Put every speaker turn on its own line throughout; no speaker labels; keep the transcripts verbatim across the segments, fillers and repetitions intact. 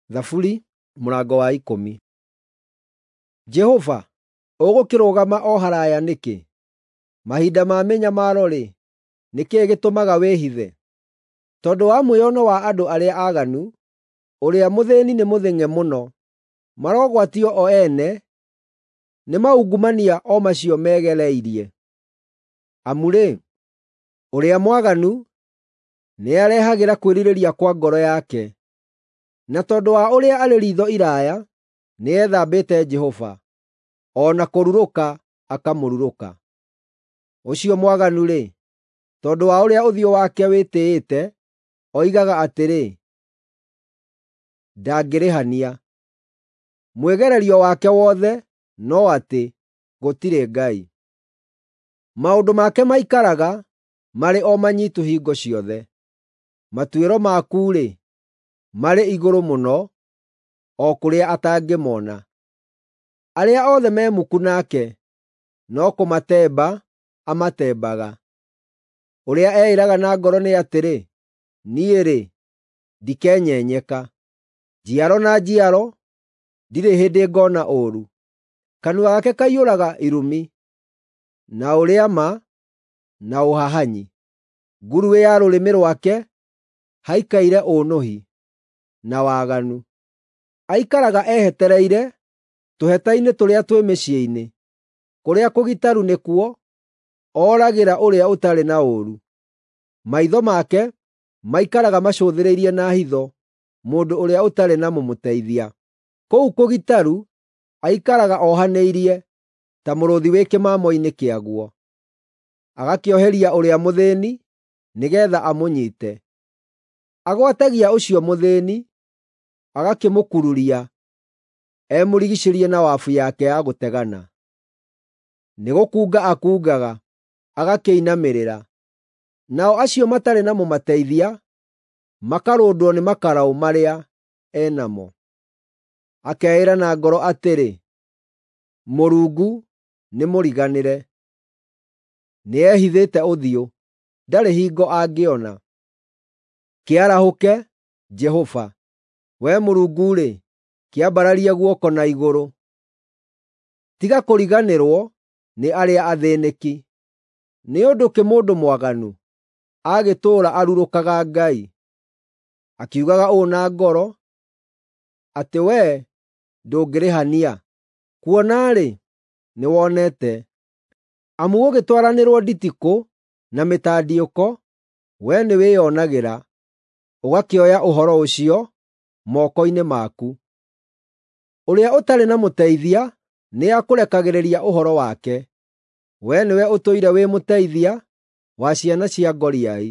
Thaburi mũrango wa ikũmi. Jehova, ũgũkĩrũgama o haraya nĩkĩ? Mahinda ma mĩnyamaro-rĩ, nĩ kĩĩ gĩtũmaga wĩhithe? Tondũ wa mwĩono wa andũ arĩa aaganu, ũrĩa mũthĩĩni nĩ mũthĩng'e mũno, marogwatio o ene, nĩ maungumania o macio megereirie. Amu-rĩ, ũrĩa mwaganu nĩarehagĩra kwĩrirĩria kwa ngoro yake, na tondũ wa ũrĩa arĩ riitho iraaya, nĩethambĩte Jehova, o na kũrurũka akamũrurũka. Ũcio mwaganu-rĩ, tondũ wa ũrĩa ũthiũ wake wĩtĩĩte, oigaga atĩrĩ, ndangĩrĩhania. Mwĩgererio wake wothe no atĩ gũtirĩ Ngai. Maũndũ make maikaraga marĩ o manyiitu hingo ciothe. Matuĩro maku-rĩ, marĩ igũrũ mũno, o kũrĩa atangĩmona. Arĩa othe memuku nake, no kũmatemba amatembaga. Ũrĩa eĩĩraga na ngoro nĩ atĩrĩ, niĩ-rĩ, ndikenyenyeka. Njiaro na njiaro, ndirĩ hĩndĩ ngoona ũũru. Kanua gake kaiyũraga irumi, na ũrĩa ma, na ũhahanyi. Ngurunga ya rũrĩmĩ rwake haikaire ũũnũhi na waganu. Aikaraga ehetereire tũheta-inĩ tũrĩa twĩ mĩciĩ-inĩ. Kũrĩa kũgitaru nĩkuo oragĩra ũrĩa ũtarĩ na ũũru. Maitho make maikaraga macũthĩrĩirie na hitho mũndũ ũrĩa ũtarĩ na mũmũteithia. Kũu kũgitaru aikaraga ohanĩirie ta mũrũũthi wĩ kĩmamo-inĩ kĩaguo. Agakĩoheria ũrĩa mũthĩĩni nĩgeetha amũnyiite. Agwatagia ũcio mũthĩĩni, agakĩmũkururia, emũrigicĩrie na wabu yake ya gũtegana. Nĩgũkunga akungaga, agakĩinamĩrĩra. Nao acio matarĩ na mũmateithia makarũndwo nĩ makaraũ marĩa enamo. Akeĩĩra na ngoro atĩrĩ, Mũrungu nĩ mũriganĩre. Nĩehithĩte ũthiũ, ndarĩ hingo angĩona. Kĩarahũke, Jehova, wee Mũrungu-rĩ, kĩambararie guoko na igũrũ. Tiga kũriganĩrwo nĩ arĩa athĩĩnĩki. Nĩ ũndũ kĩ mũndũ mwaganu agĩtũũra arurũkaga Ngai, akiugaga ũũ na ngoro, atĩ wee ndũngĩrĩhania? Kuona-rĩ, nĩwonete. Amu gũgĩtwaranĩrwo nditikũ na mĩtandiũko, wee nĩwĩonagĩra, ũgakĩoya ũhoro ũcio moko-inĩ maku. Ũrĩa ũtarĩ na mũteithia nĩakũrekagĩrĩria ũhoro wake. Wee nĩwe ũtũire wĩ mũteithia wa ciana cia ngoriai.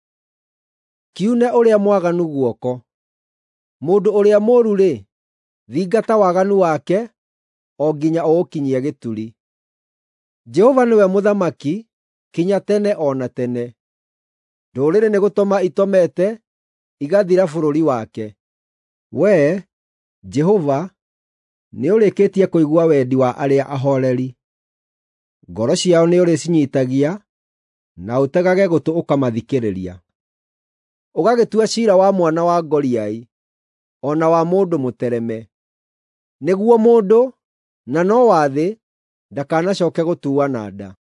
Kiune ũrĩa mwaganu guoko. Mũndũ ũrĩa mũũru-rĩ, thingata waganu wake o nginya ũũkinyie gĩturi. Jehova nĩwe mũthamaki kinya tene o na tene. Ndũrĩrĩ nĩgũtoma itomete igathira bũrũri wake. Wee, Jehova, nĩũrĩkĩtie kũigua wendi wa arĩa ahooreri. Ngoro ciao nĩũrĩcinyiitagia, na ũtegage gũtũ ũkamathikĩrĩria. Ũgagĩtua ciira wa mwana wa ngoriai, o na wa mũndũ mũtereme. Nĩguo mũndũ, na no wa thĩ, ndakanacooke gũtuuana nda.